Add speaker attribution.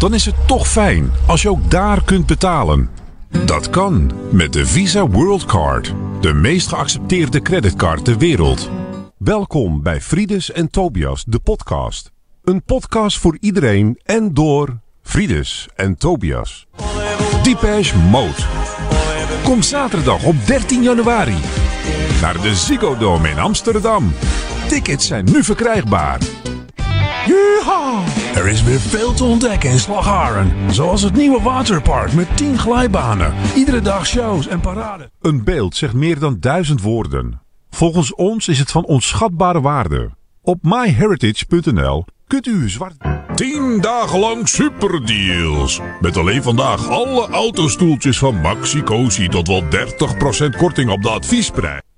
Speaker 1: dan is het toch fijn als je ook daar kunt betalen. Dat kan met de Visa World Card, de meest geaccepteerde creditcard ter wereld. Welkom bij Frides en Tobias, de podcast. Een podcast voor iedereen en door Frides en Tobias. Depeche Mode. Kom zaterdag op 13 januari naar de Ziggo Dome in Amsterdam. Tickets zijn nu verkrijgbaar. Yeehaw! Er is weer veel te ontdekken in Slagharen. Zoals het nieuwe waterpark met 10 glijbanen. Iedere dag shows en paraden. Een beeld zegt meer dan 1000 woorden. Volgens ons is het van onschatbare waarde. Op myheritage.nl kunt u zwart... 10 dagen lang superdeals. Met alleen vandaag alle autostoeltjes van Maxi Cosi tot wel 30% korting op de adviesprijs.